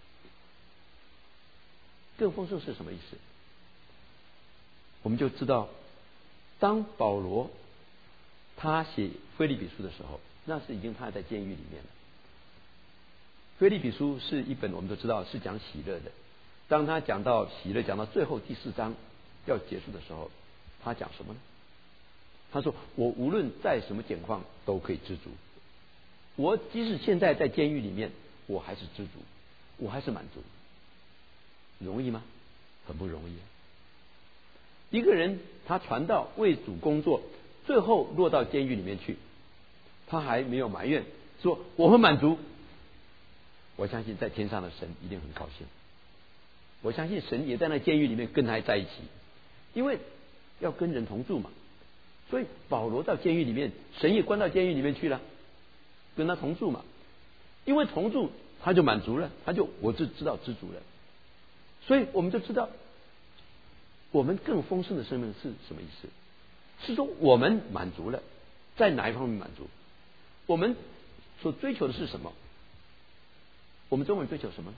更丰盛是什么意思？我们就知道，当保罗他写腓立比书的时候，那是已经他在监狱里面了。腓立比书是一本我们都知道是讲喜乐的。当他讲到喜乐，讲到最后第4章要结束的时候，他讲什么呢？他说：我无论在什么境况都可以知足。我即使现在在监狱里面，我还是知足，我还是满足。容易吗？很不容易。一个人他传道为主工作，最后落到监狱里面去，他还没有埋怨说我会满足。我相信在天上的神一定很高兴。我相信神也在那监狱里面跟他在一起，因为要跟人同住嘛。所以保罗到监狱里面，神也关到监狱里面去了，跟他同住嘛。因为同住他就满足了，我就知道知足了。所以我们就知道，我们更丰盛的生命是什么意思？是说我们满足了，在哪一方面满足？我们所追求的是什么？我们中国人追求什么？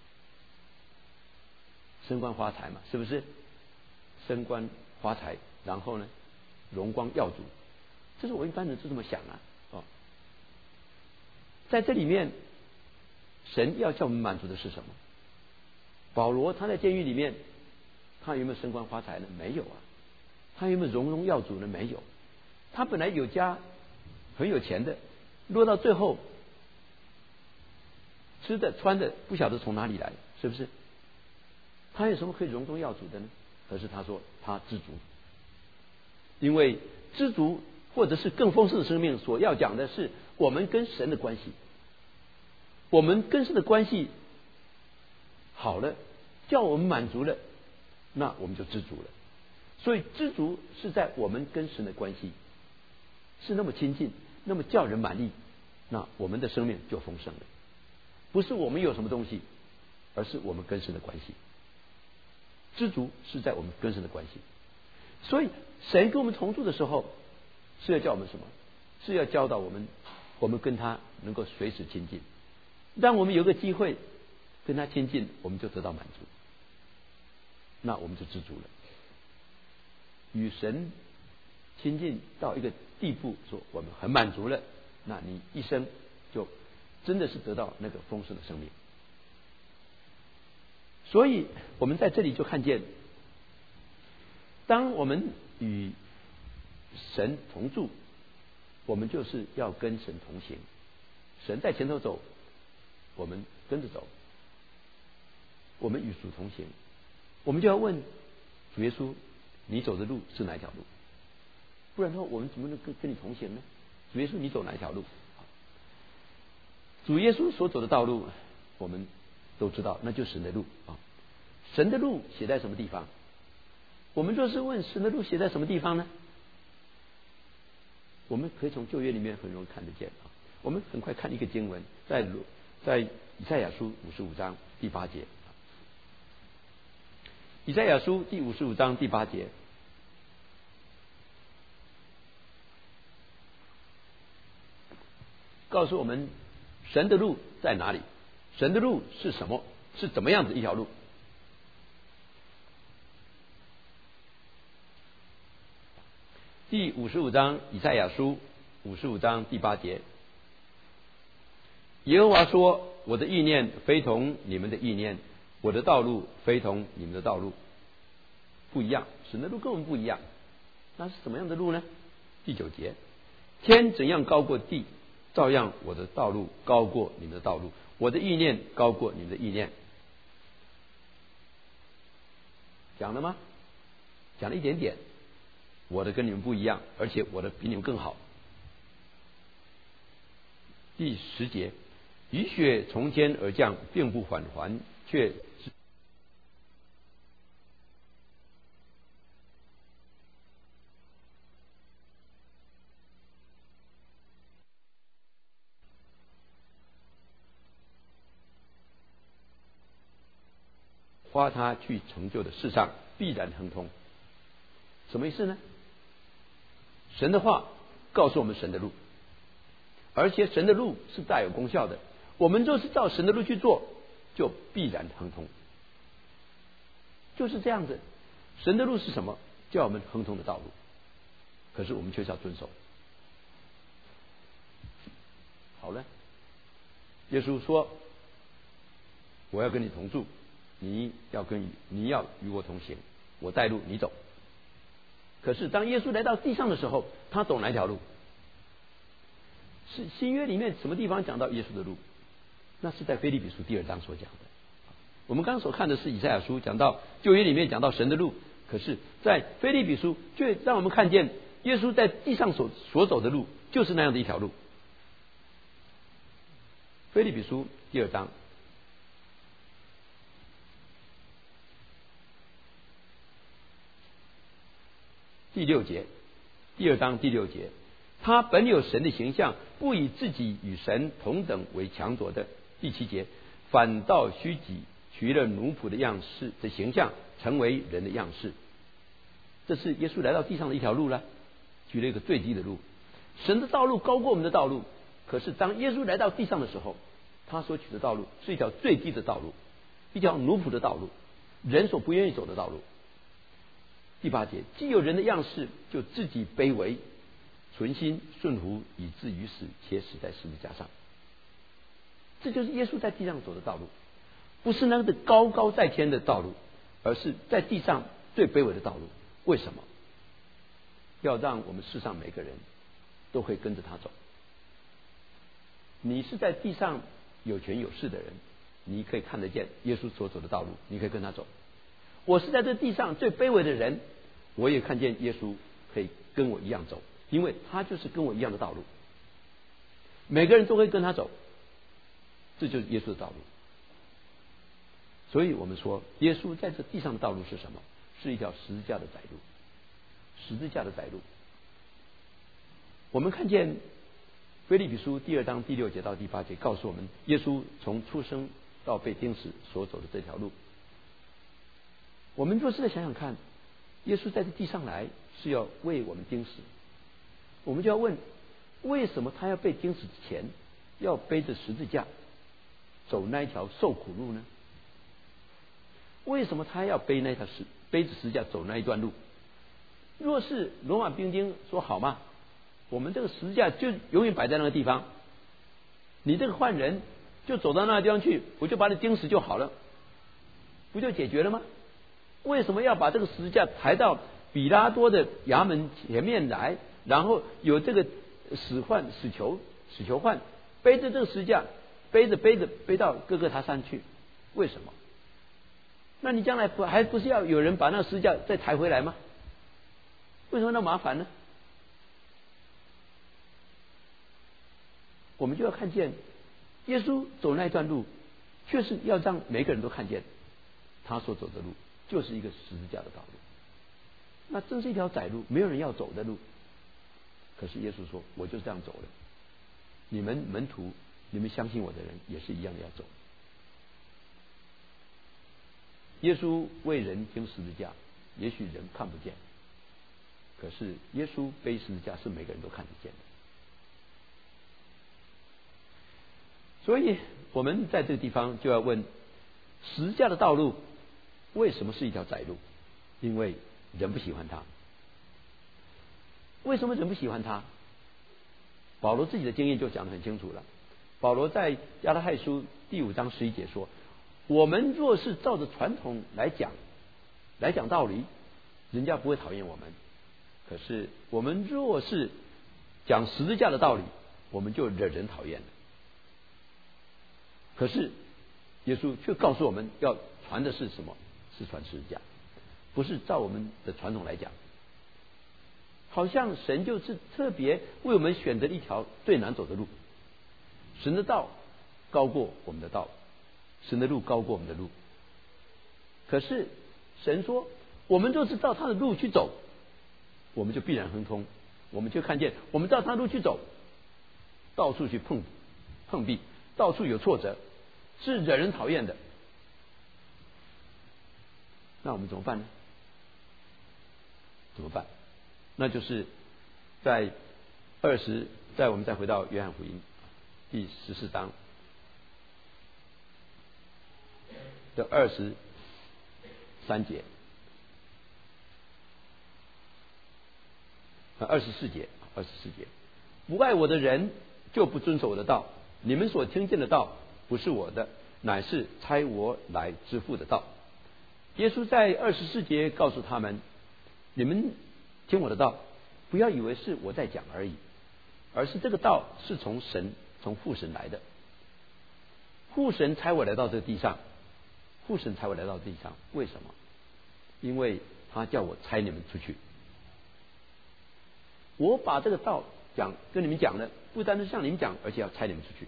升官发财嘛，是不是？升官发财，然后呢，荣光耀祖，这是我一般人就这么想啊。在这里面，神要叫我们满足的是什么？保罗他在监狱里面，他有没有升官发财呢？没有啊。他有没有荣耀祖呢？没有。他本来有家，很有钱的，落到最后，吃的穿的不晓得从哪里来，是不是？他有什么可以荣耀祖的呢？可是他说他知足，因为知足或者是更丰盛的生命所要讲的是我们跟神的关系，我们跟神的关系好了，叫我们满足了，那我们就知足了。所以知足是在我们跟神的关系是那么亲近，那么叫人满意，那我们的生命就丰盛了。不是我们有什么东西，而是我们跟神的关系。知足是在我们跟神的关系。所以神跟我们同住的时候，是要叫我们什么？是要教导我们，我们跟他能够随时亲近。当我们有个机会跟他亲近，我们就得到满足，那我们就知足了。与神亲近到一个地步，说我们很满足了，那你一生就真的是得到那个丰盛的生命。所以我们在这里就看见，当我们与神同住，我们就是要跟神同行。神在前头走，我们跟着走，我们与主同行。我们就要问主耶稣，你走的路是哪一条路？不然的话，我们怎么能跟你同行呢？主耶稣，你走哪一条路？主耶稣所走的道路，我们都知道，那就是神的路啊。神的路写在什么地方？我们若是问神的路写在什么地方呢？我们可以从旧约里面很容易看得见啊。我们很快看一个经文，在以赛亚书55章第8节。以赛亚书第55章第8节，告诉我们神的路在哪里，神的路是什么，是怎么样子一条路。 第55章以赛亚书55章第8节，耶和华说：我的意念非同你们的意念，我的道路非同你们的道路。不一样，神的路跟我们不一样。那是什么样的路呢？第9节，天怎样高过地，照样我的道路高过你们的道路，我的意念高过你们的意念。讲了吗？讲了一点点。我的跟你们不一样，而且我的比你们更好。第10节，雨雪从天而降，并不缓缓，却花他去成就的事上必然亨通。什么意思呢？神的话告诉我们神的路，而且神的路是大有功效的。我们若是照神的路去做，就必然亨通。就是这样子。神的路是什么？叫我们亨通的道路。可是我们却是要遵守。好了，耶稣说：我要跟你同住，你要与我同行，我带路你走。可是当耶稣来到地上的时候，他走哪条路？是新约里面什么地方讲到耶稣的路？那是在腓立比书第2章所讲的。我们刚刚所看的是以赛亚书讲到旧约里面讲到神的路，可是在腓立比书却让我们看见耶稣在地上所走的路就是那样的一条路。腓立比书第2章第6节，第2章第6节，他本有神的形象，不以自己与神同等为强夺的。第7节，反倒虚己，取了奴仆的样式的形象，成为人的样式。这是耶稣来到地上的一条路了，举了一个最低的路。神的道路高过我们的道路，可是当耶稣来到地上的时候，他所取的道路是一条最低的道路，一条奴仆的道路，人所不愿意走的道路。第8节，既有人的样式，就自己卑微，存心顺服，以至于死，且死在十字架上。这就是耶稣在地上走的道路，不是那个高高在天的道路，而是在地上最卑微的道路。为什么？要让我们世上每个人都会跟着他走。你是在地上有权有势的人，你可以看得见耶稣所走的道路，你可以跟他走。我是在这地上最卑微的人，我也看见耶稣可以跟我一样走，因为他就是跟我一样的道路。每个人都会跟他走，这就是耶稣的道路。所以我们说，耶稣在这地上的道路是什么？是一条十字架的窄路。十字架的窄路。我们看见腓立比书第2章第6节到第8节告诉我们，耶稣从出生到被钉死所走的这条路。我们若是再想想看，耶稣在这地上来是要为我们钉死，我们就要问，为什么他要被钉死之前要背着十字架走那一条受苦路呢？为什么他要背着十字架走那一段路？若是罗马兵丁说好吗，我们这个十字架就永远摆在那个地方，你这个犯人就走到那个地方去，我就把你钉死就好了，不就解决了吗？为什么要把这个十字架抬到比拉多的衙门前面来，然后有这个死囚犯背着这个十字架背到哥哥他山去？为什么？那你将来还不是要有人把那个十字架再抬回来吗？为什么那么麻烦呢？我们就要看见耶稣走那一段路，确实要让每个人都看见他所走的路就是一个十字架的道路。那真是一条窄路，没有人要走的路。可是耶稣说，我就是这样走的，你们门徒，你们相信我的人也是一样的要走。耶稣为人钉十字架，也许人看不见，可是耶稣背十字架是每个人都看得见的。所以我们在这个地方就要问，十字架的道路为什么是一条窄路？因为人不喜欢它。 为什么人不喜欢他？保罗自己的经验就讲得很清楚了。保罗在加拉太书第5章11节说：我们若是照着传统来讲道理，人家不会讨厌我们。可是我们若是讲十字架的道理，我们就惹人讨厌了。可是耶稣却告诉我们要传的是什么？是传十字架，不是照我们的传统来讲。好像神就是特别为我们选择一条最难走的路。神的道高过我们的道，神的路高过我们的路。可是神说，我们若是照他的路去走，我们就必然亨通。我们就看见，我们照他的路去走，到处去碰壁，到处有挫折，是惹人讨厌的。那我们怎么办呢？怎么办？那就是在我们再回到约翰福音第14章的23节，24节，不爱我的人就不遵守我的道。你们所听见的道不是我的，乃是差我来之父的道。耶稣在24节告诉他们，你们听我的道，不要以为是我在讲而已，而是这个道是从父神来的。父神差我来到这个地上，为什么？因为他叫我差你们出去。我把这个道跟你们讲了，不单是向你们讲，而且要差你们出去。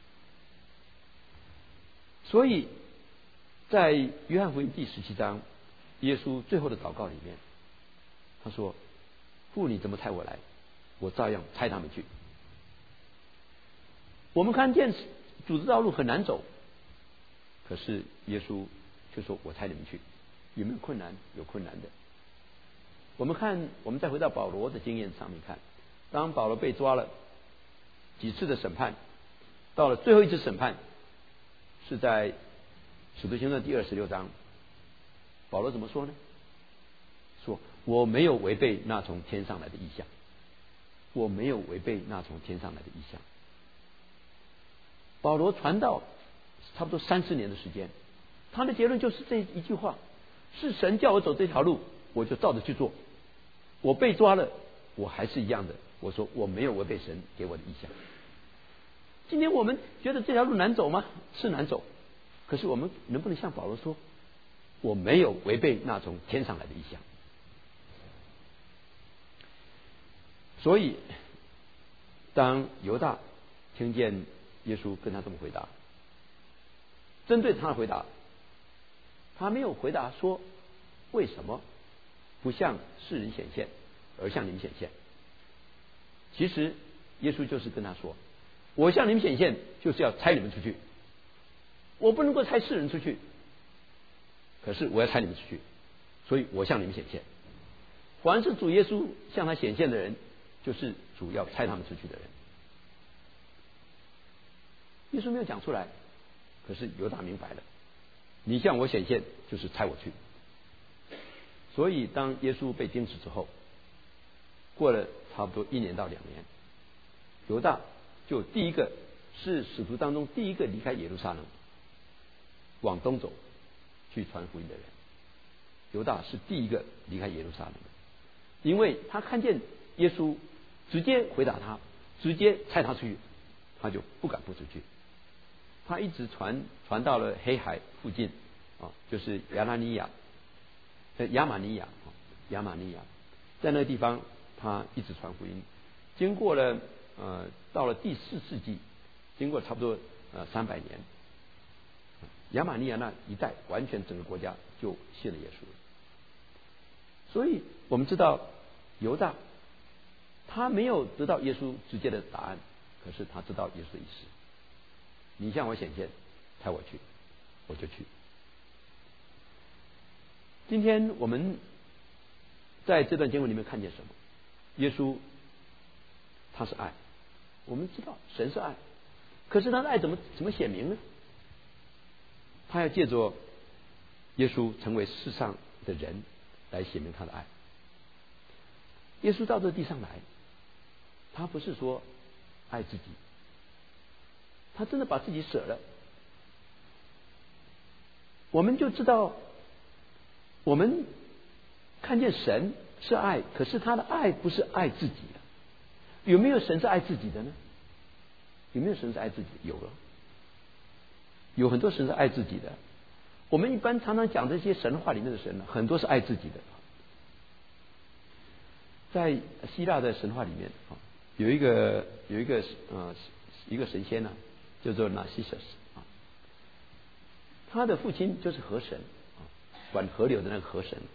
所以在约翰福音第17章，耶稣最后的祷告里面，他说：父，你怎么差我来，我照样差他们去。我们看见主的道路很难走，可是耶稣却说：我差你们去。有没有困难？有困难的。我们再回到保罗的经验上面看，当保罗被抓了几次的审判，到了最后一次审判是在使徒行传第26章，保罗怎么说呢？说：我没有违背那从天上来的异象，我没有违背那从天上来的异象。保罗传道差不多30年的时间，他的结论就是这一句话：是神叫我走这条路，我就照着去做。我被抓了，我还是一样的，我说我没有违背神给我的意向。今天我们觉得这条路难走吗？是难走，可是我们能不能像保罗说，我没有违背那从天上来的意向？所以当犹大听见耶稣跟他这么回答，针对他的回答，他没有回答说为什么不向世人显现，而向你们显现。其实耶稣就是跟他说，我向你们显现就是要差你们出去，我不能够差世人出去，可是我要差你们出去，所以我向你们显现。凡是主耶稣向他显现的人，就是主要差他们出去的人。耶稣没有讲出来，可是犹大明白了，你向我显现就是差我去。所以当耶稣被钉死之后，过了差不多1年到2年，犹大就是使徒当中第一个离开耶路撒冷往东走去传福音的人。犹大是第一个离开耶路撒冷的，因为他看见耶稣直接回答他，直接差他出去，他就不敢不出去。他一直传到了黑海附近就是亚玛尼亚，在那个地方他一直传福音。经过了到了第4世纪，经过差不多300年，亚玛尼亚那一带完全整个国家就信了耶稣。所以我们知道犹大他没有得到耶稣直接的答案，可是他知道耶稣的意思，你向我显现，差我去，我就去。今天我们在这段经文里面看见什么？耶稣他是爱，我们知道神是爱，可是他的爱怎么显明呢？他要借着耶稣成为世上的人来显明他的爱。 耶稣到这地上来，他不是说爱自己，他真的把自己舍了。我们就知道，我们看见神是爱，可是他的爱不是爱自己的。有没有神是爱自己的呢？有没有神是爱自己？有了，有很多神是爱自己的。我们一般常常讲这些神话里面的神呢，很多是爱自己的。在希腊的神话里面有一个神仙呢，叫做 Narcissus 啊，他的父亲就是河神啊，管河流的那个河神。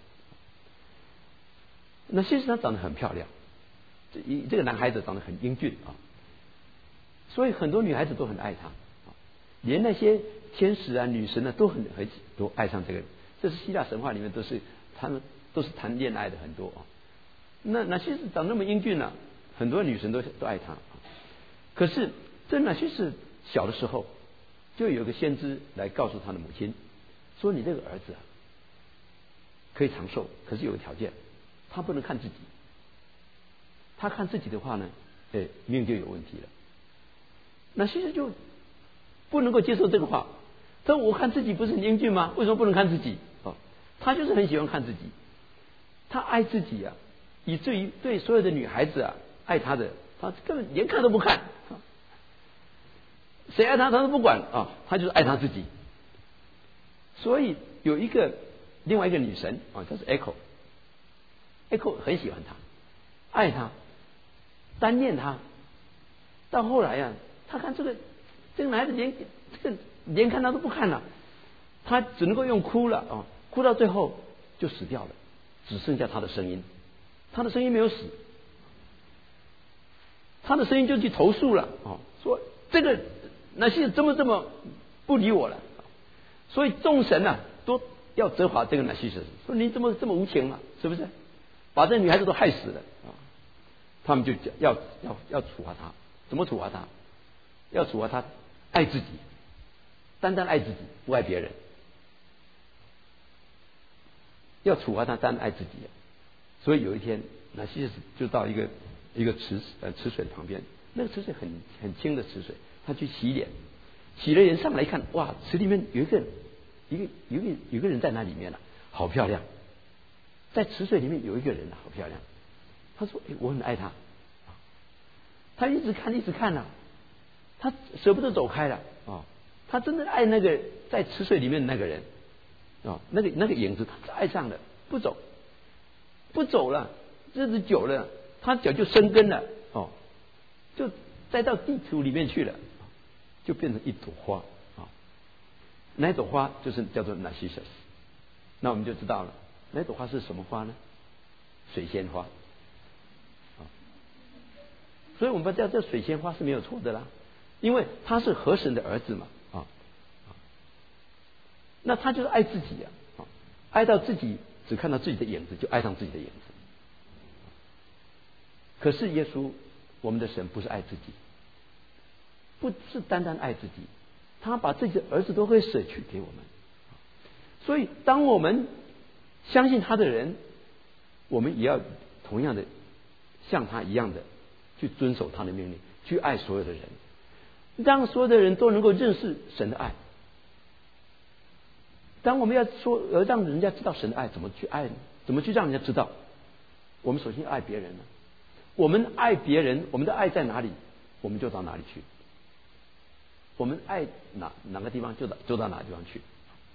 那其实他长得很漂亮，这个男孩子长得很英俊啊，所以很多女孩子都很爱他，连那些天使啊、女神啊都爱上这个人。这是希腊神话里面他们都是谈恋爱的很多啊。那其实长那么英俊啊，很多女神都爱他。可是这那些是小的时候，就有个先知来告诉他的母亲说：“你这个儿子啊，可以长寿，可是有个条件，他不能看自己。他看自己的话呢，命就有问题了。”那其实就不能够接受这个话。他说：“我看自己不是很英俊吗？为什么不能看自己？”他就是很喜欢看自己，他爱自己啊，以至于对所有的女孩子啊，爱他的，他根本连看都不看。谁爱他都不管啊，他就是爱他自己。所以有另外一个女神啊，她是 Echo 很喜欢他，爱他，单恋他。到后来啊，他看这个男孩子连看他都不看了，他只能够用哭了啊，哭到最后就死掉了，只剩下他的声音，他的声音没有死，他的声音就去投诉了啊，说这个那些怎么这么不理我了，所以众神啊都要责罚这个拿西瑟斯，说你怎么这么无情啊，是不是？把这女孩子都害死了啊！他们就要处罚他，怎么处罚他？要处罚他爱自己，单单爱自己，不爱别人。要处罚他单单爱自己，所以有一天，拿西瑟斯就到一个池水旁边，那个池水很清的池水，他去洗脸，洗了脸上来一看，哇，池里面有一个人在那里面了，好漂亮。在池水里面有一个人好漂亮。他说：“我很爱他。”他一直看啊，他舍不得走开了啊。他真的爱那个在池水里面的那个人啊，那个影子，他爱上了，不走了，日子久了，他脚就生根了哦，就栽到地土里面去了，就变成一朵花啊。那朵花就是叫做 Narcissus。那我们就知道了。那朵花是什么花呢？水仙花。所以我们知道这水仙花是没有错的啦，因为他是河神的儿子嘛啊。那他就是爱自己啊，爱到自己只看到自己的影子，就爱上自己的影子。可是耶稣，我们的神不是爱自己，不是单单爱自己，他把自己的儿子都会舍去给我们。所以当我们相信他的人，我们也要同样的像他一样的去遵守他的命令，去爱所有的人，让所有的人都能够认识神的爱。当我们要让人家知道神的爱，怎么去爱呢？怎么去让人家知道？我们首先爱别人呢。我们爱别人，我们的爱在哪里，我们就到哪里去。我们爱哪个地方就到哪个地方去。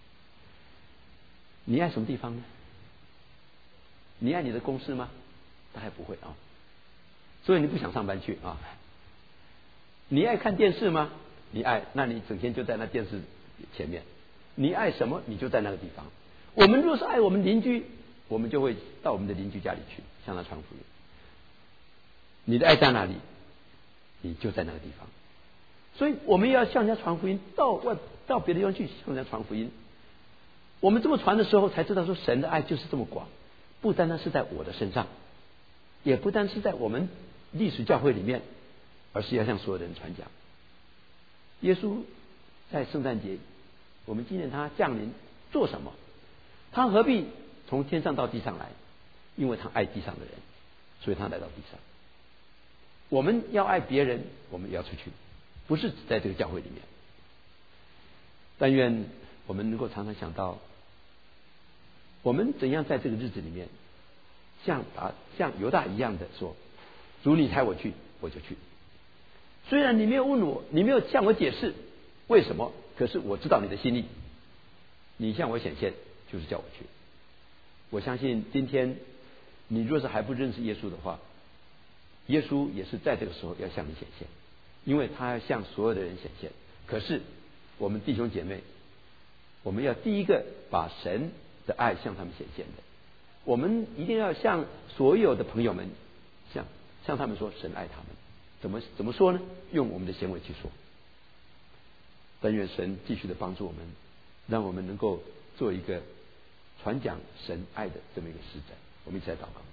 你爱什么地方呢？你爱你的公司吗？大概不会啊，所以你不想上班去啊。你爱看电视吗？你爱，那你整天就在那电视前面。你爱什么，你就在那个地方。我们若是爱我们邻居，我们就会到我们的邻居家里去向他传福音。你的爱在哪里，你就在那个地方。所以我们要向人家传福音，到别的地方去向人家传福音。我们这么传的时候，才知道说神的爱就是这么广，不单单是在我的身上，也不单是在我们历史教会里面，而是要向所有的人传讲。耶稣在圣诞节，我们纪念他降临做什么？他何必从天上到地上来？因为他爱地上的人， 所以他来到地上。我们要爱别人，我们也要出去，不是只在这个教会里面。但愿我们能够常常想到，我们怎样在这个日子里面，像犹大一样的说：主，你差我去，我就去。虽然你没有问我，你没有向我解释为什么，可是我知道你的心意，你向我显现，就是叫我去。我相信今天你若是还不认识耶稣的话，耶稣也是在这个时候要向你显现，因为他要向所有的人显现。可是我们弟兄姐妹，我们要第一个把神的爱向他们显现的，我们一定要向所有的朋友们向他们说神爱他们。怎么说呢？用我们的行为去说。但愿神继续的帮助我们，让我们能够做一个传讲神爱的这么一个使者。我们一起来祷告。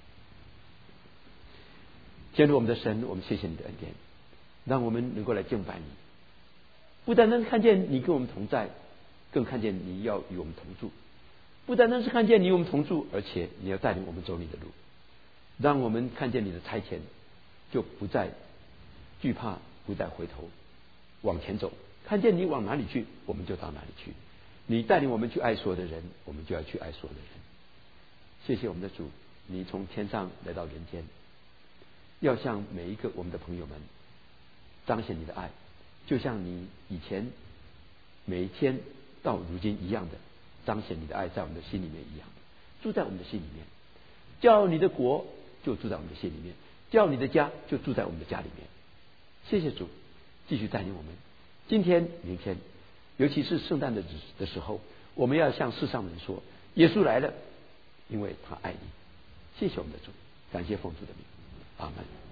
天父我们的神，我们谢谢你的恩典，让我们能够来敬拜你，不单单是看见你跟我们同在，更看见你要与我们同住。不单单是看见你与我们同住，而且你要带领我们走你的路，让我们看见你的差遣，就不再惧怕，不再回头，往前走。看见你往哪里去，我们就到哪里去。你带领我们去爱所有的人，我们就要去爱所有的人。谢谢我们的主，你从天上来到人间，要向每一个我们的朋友们彰显你的爱，就像你以前每一天到如今一样的彰显你的爱，在我们的心里面一样，住在我们的心里面。叫你的国就住在我们的心里面，叫你的家就住在我们的家里面。谢谢主，继续带领我们。今天明天，尤其是圣诞的时候，我们要向世上人说，耶稣来了，因为他爱你。谢谢我们的主，感谢奉主的名，阿门。